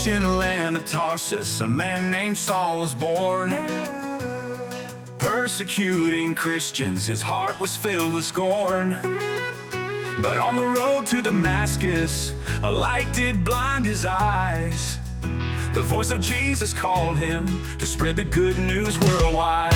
ancient land of Tarsus, a man named Saul was born. Persecuting Christians, his heart was filled with scorn. But on the road to Damascus, a light did blind his eyes. The voice of Jesus called him to spread the good news worldwide.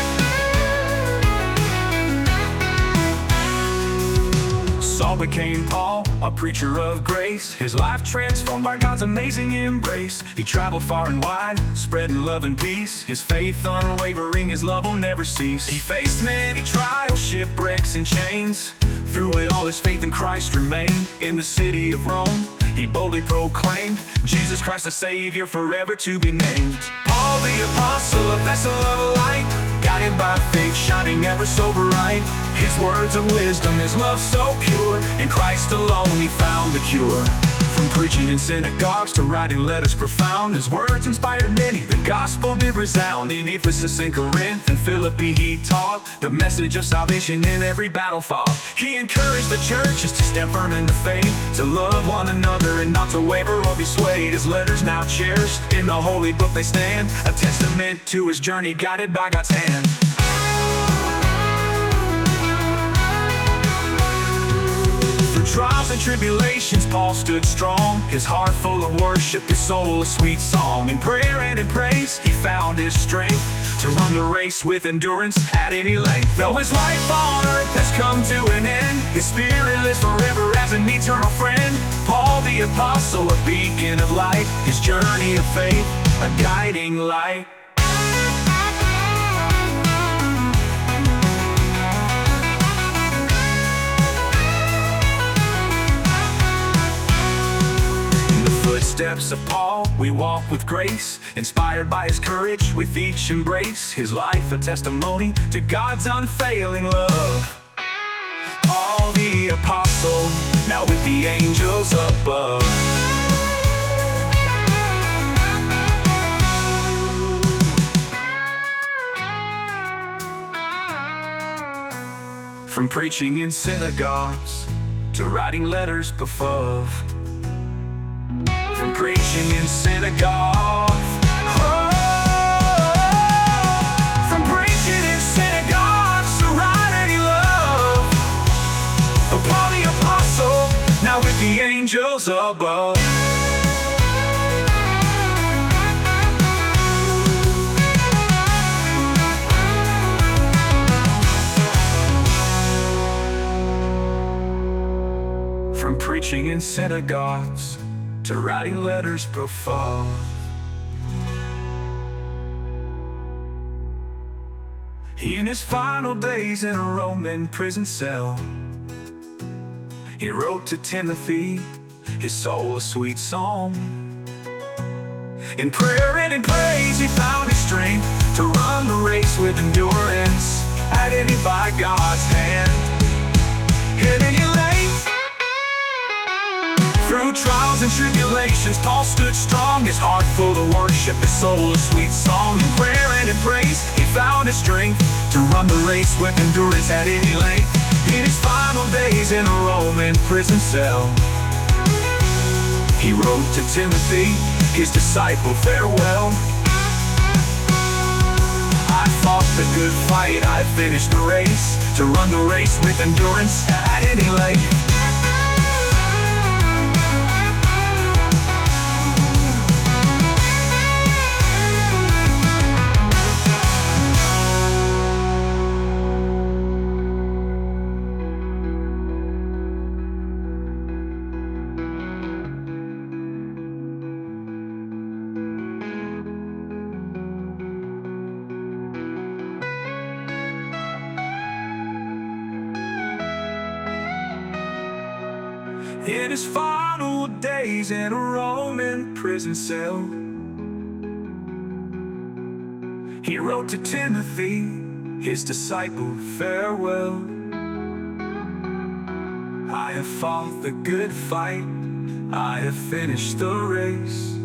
Saul became Paul, a preacher of grace. His life transformed by God's amazing embrace. He traveled far and wide, spreading love and peace. His faith unwavering, his love will never cease. He faced many trials, shipwrecks, and chains. Through it all, his faith in Christ remained. In the city of Rome, he boldly proclaimed Jesus Christ the Savior, forever to be named. Paul the apostle, a vessel of light, guided by faith, shining ever so bright. His words of wisdom, his love so pure, in Christ alone he found the cure. From preaching in synagogues to writing letters profound, his words inspired many, the gospel did resound. In Ephesus and Corinth and Philippi he taught the message of salvation in every battle fought. He encouraged the churches to stand firm in the faith, to love one another and not to waver or be swayed. His letters now cherished, in the holy book they stand, a testament to his journey guided by God's hand. Trials and tribulations, Paul stood strong. His heart full of worship, his soul a sweet song. In prayer and in praise, he found his strength to run the race with endurance at any length. Though his life on earth has come to an end, his spirit lives forever as an eternal friend. Paul the apostle, a beacon of light, his journey of faith, a guiding light. Steps of Paul, we walk with grace, inspired by his courage with each embrace. His life a testimony to God's unfailing love. Paul the apostle, now with the angels above. From preaching in synagogues to writing letters above. From preaching in synagogues, from preaching in synagogues to writing love. Oh, Paul the apostle, now with the angels above. From preaching in synagogues to writing letters profound. In his final days in a Roman prison cell, he wrote to Timothy, his soul a sweet song. In prayer and in praise he found his strength to run the race with endurance, guided by God's hand. In any length, through trials and tribulations, Paul stood strong, his heart full of worship, his soul a sweet song. In prayer and in praise, he found his strength to run the race with endurance at any length. In his final days in a Roman prison cell, he wrote to Timothy, his disciple, farewell. I fought the good fight, I finished the race, to run the race with endurance at any length. In his final days in a Roman prison cell, he wrote to Timothy, his disciple, farewell. I have fought the good fight, I have finished the race,